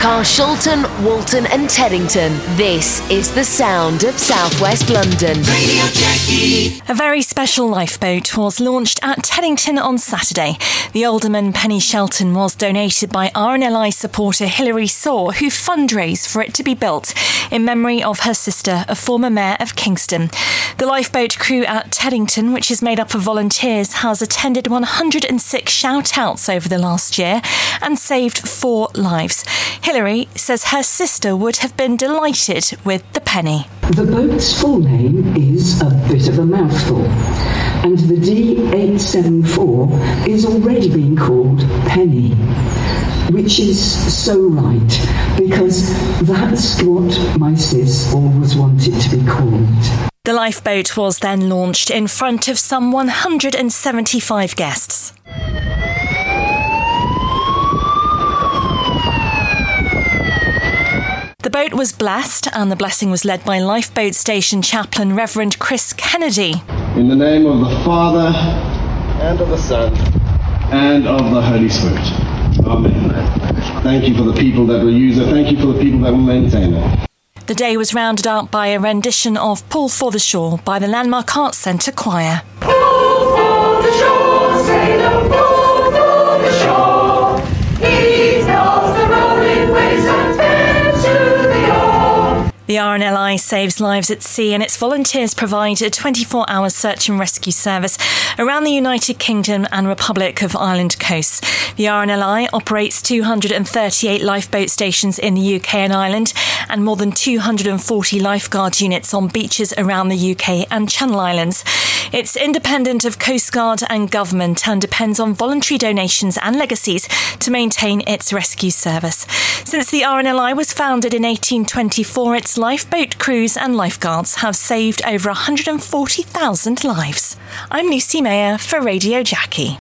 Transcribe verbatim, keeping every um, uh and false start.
Carshalton, Walton and Teddington. This is the sound of South West London. Radio Jackie. A very special lifeboat was launched at Teddington on Saturday. The Alderman Penny Shelton was donated by R N L I supporter Hilary Saw, who fundraised for it to be built in memory of her sister, a former mayor of Kingston. The lifeboat crew at Teddington, which is made up of volunteers, has attended one hundred six shout-outs over the last year and saved four lives. Hilary says her sister would have been delighted with the penny. The boat's full name is a bit of a mouthful, and the D eight seven four is already being called Penny, which is so right, because that's what my sis always wanted to be called. The lifeboat was then launched in front of some one hundred seventy-five guests. The boat was blessed, and the blessing was led by Lifeboat Station Chaplain Reverend Chris Kennedy. In the name of the Father, and of the Son, and of the Holy Spirit. Amen. Thank you for the people that will use it. Thank you for the people that will maintain it. The day was rounded out by a rendition of Pull for the Shore by the Landmark Arts Centre Choir. Pull for the shore, sailor, pull for the shore. He tells the rolling waves and men to the oar. The R N L I saves lives at sea, and its volunteers provide a twenty-four hour search and rescue service around the United Kingdom and Republic of Ireland coasts. The R N L I operates two hundred thirty-eight lifeboat stations in the U K and Ireland and more than two hundred forty lifeguard units on beaches around the U K and Channel Islands. It's independent of Coast Guard and government and depends on voluntary donations and legacies to maintain its rescue service. Since the R N L I was founded in eighteen twenty-four, its lifeboat crews and lifeguards have saved over one hundred forty thousand lives. I'm Lucy Mayer for Radio Jackie.